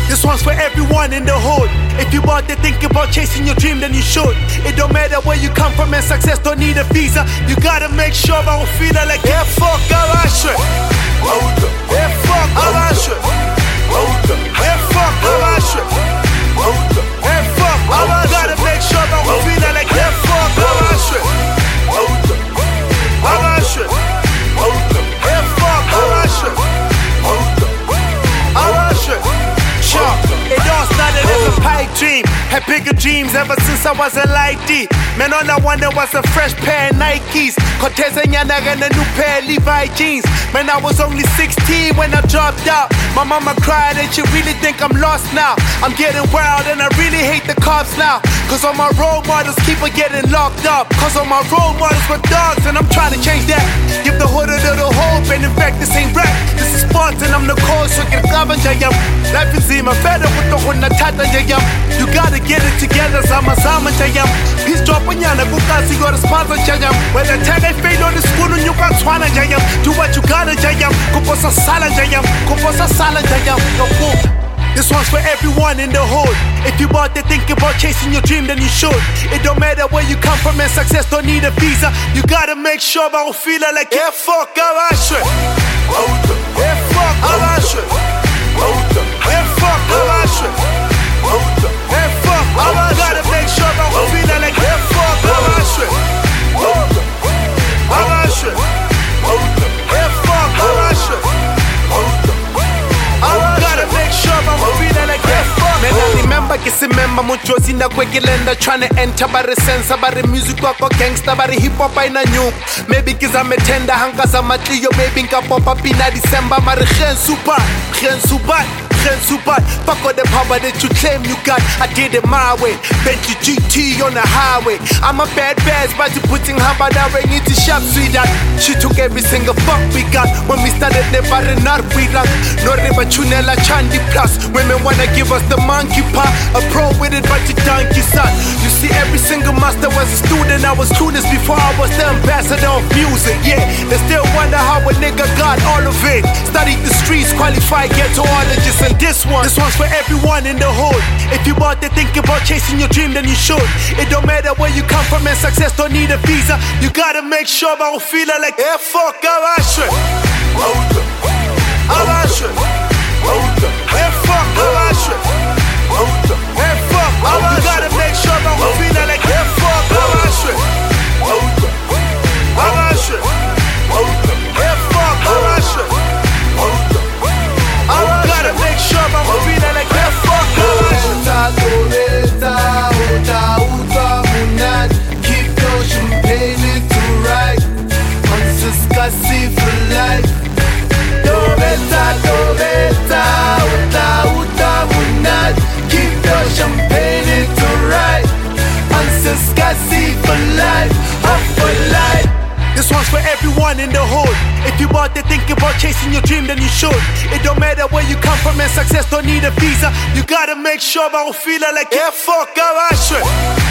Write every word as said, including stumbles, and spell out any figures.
This one's for everyone in the hood. If you out there thinking about chasing your dream, then you should. It don't matter where you come from, and success don't need a visa. You gotta make sure I don't feel like yeah, fuck, arrache. Yeah, fuck, arrache. Yeah, fuck, arrache. Yeah, fuck, arrache. Gotta make sure I don't feel like yeah, fuck, arrache. Arrache. Yeah, fuck, arrache. Arrache. It all started as a pipe dream. Had bigger dreams ever since I was a light D. Man, all I wanted was a fresh pair of Nikes, Cortez and Yana and a new pair of Levi jeans. Man, I was only sixteen when I dropped out. My mama cried and she really think I'm lost now. I'm getting wild and I really hate the cops now. Cause all my role models keep on getting locked up. Cause all my role models were dogs and I'm trying to change that. Give the hood a little hope and in fact this ain't rap. This is sports and I'm the cause so get covered jayam. Life is in my better with the hood na tata jayam. You gotta get it together, sama sama jayam. Peace drop on yana kukasi got a sponsor jayam. When the tag I fail on the school and you got swana jayam. Do what you gotta jayam. Kuposa sala jayam. Kuposa sala jayam. No boom. This one's for everyone in the hood. If you out there thinking about chasing your dream, then you should. It don't matter where you come from, and success don't need a visa. You gotta make sure I don't feel like yeah, fuck, arrache. Yeah, fuck, arrache. Yeah, fuck, arrache. Yeah, fuck, arrache. Gotta make sure I don't feel like yeah, fuck, arrache. Arrache. Yeah, fuck, arrache. I gotta make sure I'm feeling like that. Man, I remember kissing member muchozi na kwekilenda trying to enter bare sense bare music wako gangster bare hip hop ina new. Maybe kiza metenda hanga za matliyo maybe nka pop up in December mare gen super gen super gen super fuck all the power that you claim you got. I did it my way. Bentley G T on the highway. I'm a bad bad but you putting her by that ring into shop sweetheart. She took every single fuck we got when we started never not we like no river chunela chandi plus women wanna give us the monkey paw. A pro with it but you donkey son. You see every single master was a student. I was clueless before I was the ambassador of music. Yeah, they still wonder how a nigga got all of it. Studied the streets, qualified ghettoologist. And this one, this one's for everyone in the hood. If you out there thinking about chasing your dream, then you should. It don't matter where you come from, and success don't need a visa. You gotta make sure I don't feel like yeah, fuck, arrache. Arrache. Yeah, fuck, arrache. Yeah, fuck, arrache. You gotta make sure I don't feel like yeah, fuck, arrache. Arrache. Yeah, fuck, arrache. I gotta make sure I'm feeling like yeah, fuck, arrache. Keep your champagne into right. Consistent for life. Doreta, Doreta, uta, uta, munat. Keep your champagne into right. Consistent for life, up for life. This one's for everyone in the hood. If you out there thinking about chasing your dream, then you should. It don't matter where you come from, and success don't need a visa. You gotta make sure I don't feel like yeah, fuck, arrache.